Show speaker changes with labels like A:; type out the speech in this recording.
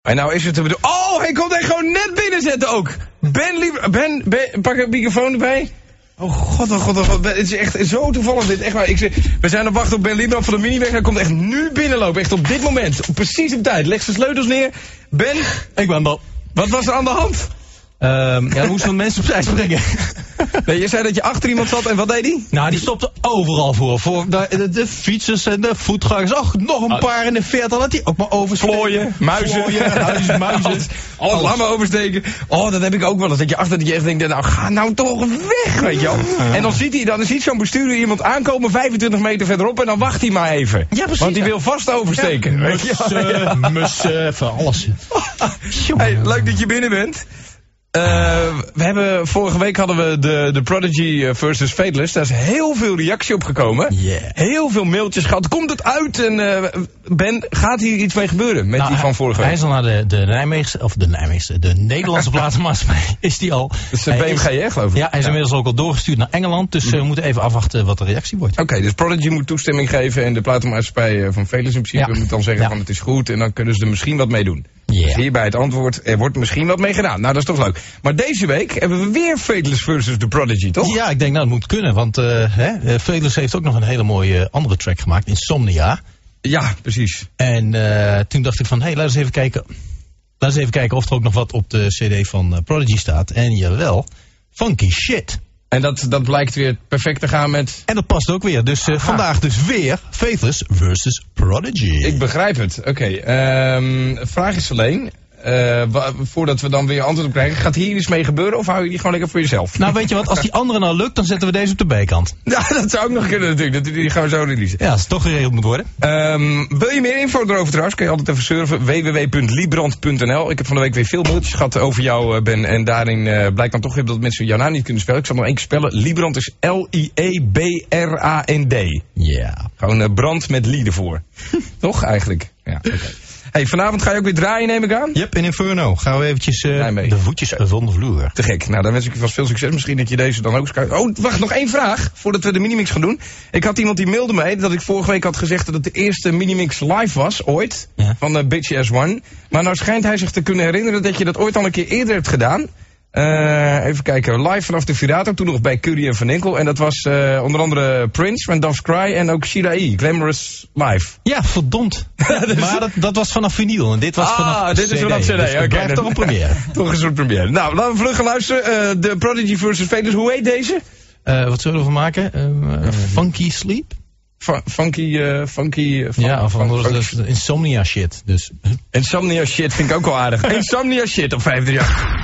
A: En nou is het te bedoelen... Oh, hij komt echt gewoon net binnenzetten ook. Ben, pak een microfoon erbij. Oh god. Het is echt zo toevallig dit. Echt waar. We zijn op wacht op Ben Liebrand van de Miniweg. Hij komt echt nu binnenlopen. Echt op dit moment. Precies op tijd. Leg zijn sleutels neer. Ben.
B: Ik ben Bob.
A: Wat was er aan de hand?
B: We moesten mensen opzij springen.
A: Nee, je zei dat je achter iemand zat en wat deed hij?
B: Nou, die stopte overal voor. Voor de fietsers en de voetgangers. Och, nog een paar in de veert. Dat die ook maar oversteken.
A: Plooien, muizen.
B: Muizen.
A: Alles laat maar oversteken. Oh, dat heb ik ook wel eens. Dat je achter dat je echt denkt, nou ga nou toch weg, weet je wel. En dan ziet zo'n bestuurder iemand aankomen 25 meter verderop en dan wacht hij maar even.
B: Ja, precies.
A: Want die wil vast oversteken.
B: Ja, mussen, van alles.
A: Hey, leuk dat je binnen bent. Vorige week hadden we de Prodigy versus Fateless. Daar is heel veel reactie op gekomen.
B: Yeah.
A: Heel veel mailtjes gehad. Komt het uit? En Ben, gaat hier iets mee gebeuren met die van vorige week?
B: Hij is al naar de Nederlandse platenmaatschappij is die al.
A: Dat is de BMG, hè, geloof ik?
B: Ja, hij is inmiddels ook al doorgestuurd naar Engeland. Dus we moeten even afwachten wat de reactie wordt.
A: Oké, dus Prodigy moet toestemming geven en de platenmaatschappij van Fateless in principe moet dan zeggen van het is goed en dan kunnen ze er misschien wat mee doen.
B: Yeah.
A: Dus hierbij het antwoord, er wordt misschien wat mee gedaan. Nou, dat is toch leuk. Maar deze week hebben we weer Fateless versus The Prodigy, toch?
B: Ja, ik denk nou, het moet kunnen. Want Fateless heeft ook nog een hele mooie andere track gemaakt, Insomnia.
A: Ja, precies.
B: En toen dacht ik van, laten we eens even kijken of er ook nog wat op de cd van Prodigy staat. En jawel, funky shit.
A: En dat blijkt weer perfect te gaan met...
B: En dat past ook weer. Dus vandaag dus weer Fateless versus Prodigy.
A: Ik begrijp het. Oké. Vraag is alleen... voordat we dan weer antwoord op krijgen... Gaat hier iets mee gebeuren of hou je die gewoon lekker voor jezelf?
B: Nou, weet je wat? Als die andere nou lukt, dan zetten we deze op de B-kant.
A: Ja, dat zou ook nog kunnen natuurlijk. Die gaan we zo releasen.
B: Ja, als het toch geregeld moet worden.
A: Wil je meer info erover trouwens? Kun je altijd even surfen. www.liebrand.nl. Ik heb van de week weer veel mailtjes gehad over jou, Ben. En daarin blijkt dan toch weer dat mensen jouw naam niet kunnen spellen. Ik zal nog één keer spellen. Liebrand is L-I-E-B-R-A-N-D.
B: Ja.
A: Gewoon brand met Lie ervoor. Toch eigenlijk? Ja, oké. Hey, vanavond ga je ook weer draaien, neem ik aan?
B: Yep, in Inferno. Gaan we eventjes de voetjes van de vloer.
A: Te gek. Nou, dan wens ik je vast veel succes. Misschien dat je deze dan ook eens kan... Oh, wacht, nog één vraag, voordat we de Minimix gaan doen. Ik had iemand die mailde mij dat ik vorige week had gezegd dat het de eerste Minimix live was, ooit. Ja. Van Bitchy S1. Maar nou schijnt hij zich te kunnen herinneren dat je dat ooit al een keer eerder hebt gedaan. Even kijken, live vanaf de Virato, toen nog bij Curry en Van Enkel. En dat was onder andere Prince, When Doves Cry en ook Shida E, Glamorous Live.
B: Ja, verdomd. Maar dat was vanaf vinyl en dit was vanaf
A: dit
B: CD.
A: is vanaf CD,
B: dus
A: oké.
B: toch een première.
A: Toch een soort première. Nou, laten we vlug gaan luisteren. De Prodigy versus Fateless, hoe heet deze?
B: Wat zullen we ervan maken? Funky Sleep?
A: Funky...
B: Ja, of anders Insomnia shit. Dus.
A: Insomnia shit vind ik ook wel aardig. Insomnia shit op 538.